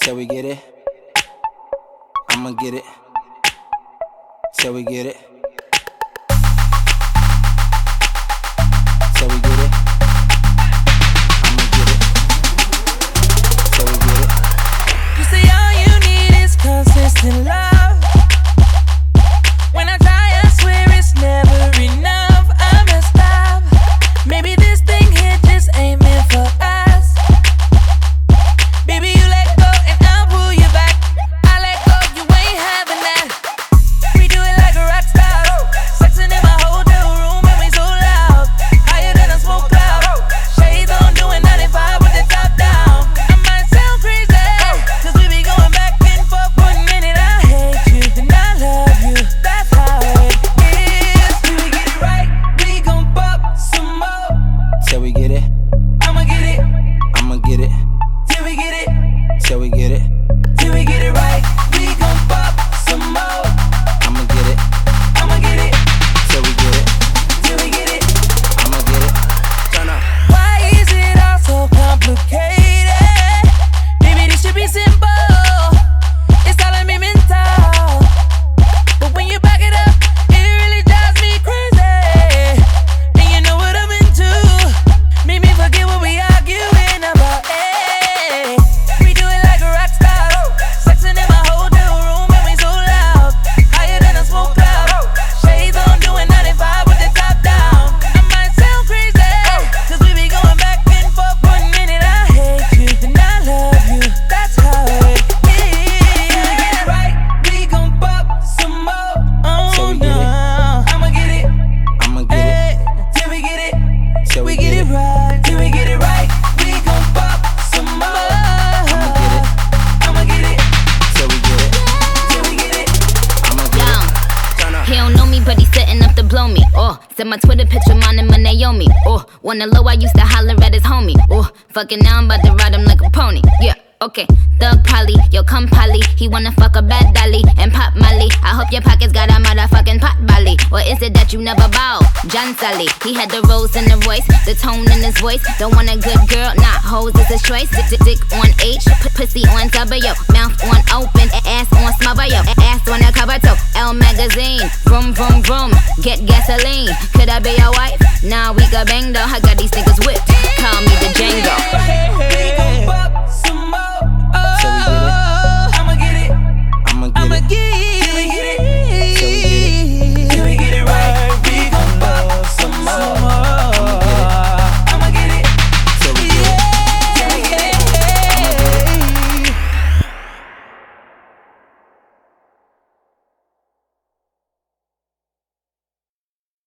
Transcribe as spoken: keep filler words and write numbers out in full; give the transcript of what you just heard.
Till we get it, I'ma get it. Till we get it. Till we get it, I'ma get it. Till we get it. You say all you need is consistent love. When I try, I swear it's never enough. I messed up. Maybe this thing here just ain't meant for us. Baby, you let go and I'll pull you back. I let go, you ain't having that. We do it like a rock star. Sexing in my hotel room and we so loud. Higher than a smoke cloud. Shades on, doing ninety-five with the top down. I might sound crazy, cause we be going back and forth. One minute I hate you, then I love you. That's how it is. Till we get it right, we gon' pop some more. Till we get it, I'ma get it. I'ma get it. Till we get it. Till we get it, Till we get it right, we gon' pop some more. I'ma get it. I'ma get it. Till we get it, Till we get it. I'ma get it. Turn up. Why is it all so complicated? Baby, this should be simple. It's all me mental. But when you back it up, it really drives me crazy. And you know what I'm into. Made me forget what we arguing about. Hey, we do it like a rock star. Sexing in my hotel room and we so loud. Higher than a smoke cloud. Shades on, doing ninety-five with the top down. I might sound crazy, cause we be going back and forth. One minute I hate you, then I love you. That's how it is. Till we get it right, we gon' pop some more. Till Oh we get it. no, I'ma get it. I'ma get it. Hey, till we get it. Till We get it right, till we get it right, we gon' pop some more. I'ma get it. I'ma get it, Till we get it, till we get it. I'ma get Yo, it. Turn up. he don't know me, but he's setting up to blow me. Oh, send my Twitter picture, mine and my Naomi. Oh, wanna low, I used to holler at his homie. Oh, fucking now I'm about to ride him like a pony. Yeah, okay. Thug Polly, yo come Polly. He wanna fuck a bad dolly and pop Molly. I hope your pockets got a motherfucking pot belly. Or is it that you never bow? John Sally, he had the rose in the voice, the tone in his voice. Don't want a good girl, not hoes is his choice. Dick, dick, dick on H, p- pussy on W, mouth on open, ass on smother, yo, ass on the cover too. L magazine, vroom vroom vroom, get gasoline. Could I be your wife? Nah, we got bang though. I got these niggas whipped. Call me the Django.